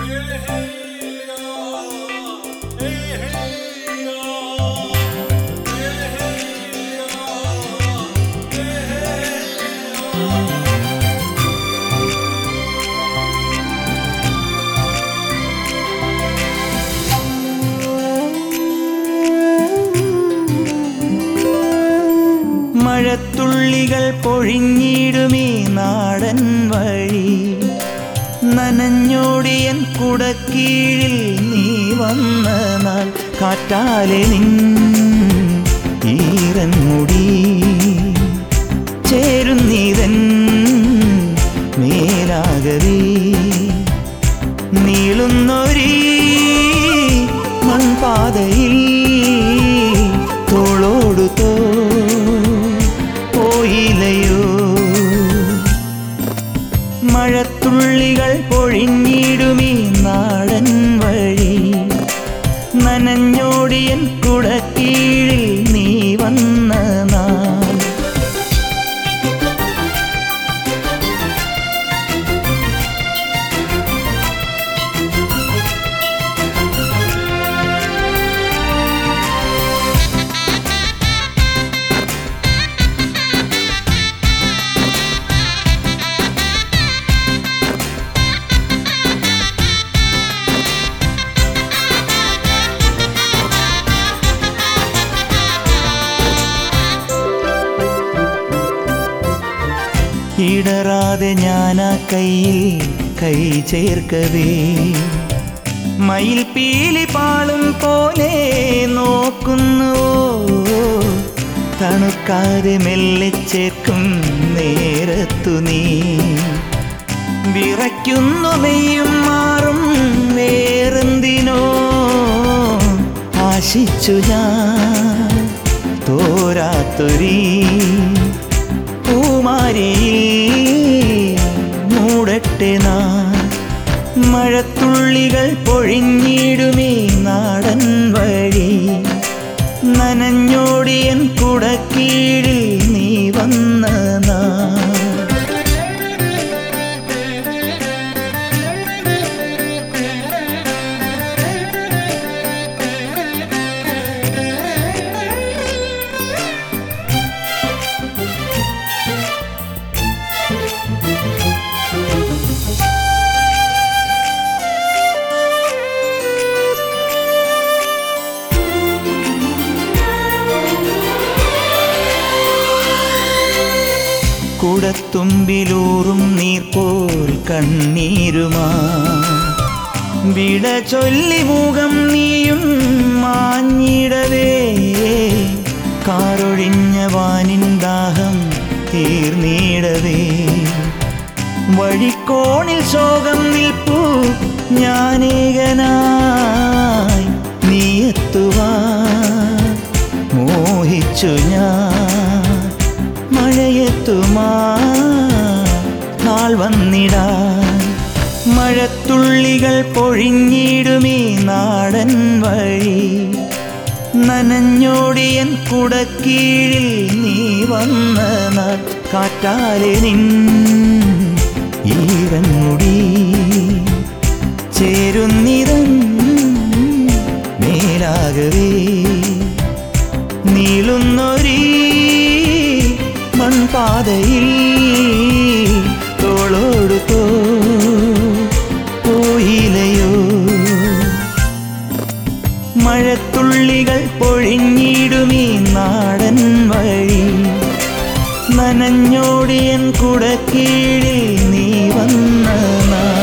മഴത്തുള്ളികൾ പൊഴിഞ്ഞിടുമീ നാടൻ വഴി, നനഞ്ഞോടിയൻ കുടക്കീഴിൽ നീ വന്ന നാൾ, കാറ്റാലെ നിൻ ഈറൻ മുടി ചേരുന്നീതൻ മേലാകവേ, നീളുന്നൊരീ മൺപാതയിൽ തോളോടു പോയിലയോ. മഴത്തുള്ളികൾ പൊഴിഞ്ഞിടുമീ നാടൻ വഴി, നനഞ്ഞോടിയൻ കുടക്കീഴിൽ നീ വന്ന നാൾ. ഇടറാതെ ഞാനാ കയ്യിൽ കൈ ചേർക്കവേ, മയിൽ പീലി പാളും പോലെ നോക്കുന്നുവോ, തണുക്കാതെ മെല്ലെ ചേർക്കും നേരത്തു നീ വിറയ്ക്കുന്നു. നെയ്യും മാറും വേറെന്തിനോ ആശിച്ചു ഞാൻ തോരാത്തൊരീ പൂമാരിയിൽ മൂടട്ടെ നാം. മഴത്തുള്ളികൾ പൊഴിഞ്ഞിടുമീ നാടൻ വഴി, നനഞ്ഞോടിയൻ കുടക്കീഴിൽ നീ വന്ന നാൾ. കുടത്തുമ്പിലൂറും നീർപോൽ കണ്ണീരുമാ വിട ചൊല്ലി മുഖം നീയും മാഞ്ഞിടവേ, കാറൊഴിഞ്ഞ വാനിൻ ദാഹം തീർന്നിടവേ, വഴിക്കോണിൽ ശോകം നിൽപ്പൂ ഞാനേകനായി, നീ എത്തുവാൻ മോഹിച്ചു ഞാൻ. മഴയെത്തുമാ നാൾ വന്നിടാൻ, മഴത്തുള്ളികൾ പൊഴിഞ്ഞിടുമീ നാടൻ വഴി, നനഞ്ഞോടിയൻ കുടക്കീഴിൽ നീ വന്ന നാൾ, കാറ്റാലെ നിൻ ഈറൻ മുടി ചേരുന്നിതൻ മേലാകവേ, നീളുന്നൊരീ മൺപാതയിൽ തോളോടു പോയിലയോ. മഴത്തുള്ളികൾ പൊഴിഞ്ഞിടുമീ നാടൻ വഴി, നനഞ്ഞോടിയൻ കുടക്കീഴിൽ നീ വന്ന നാൾ.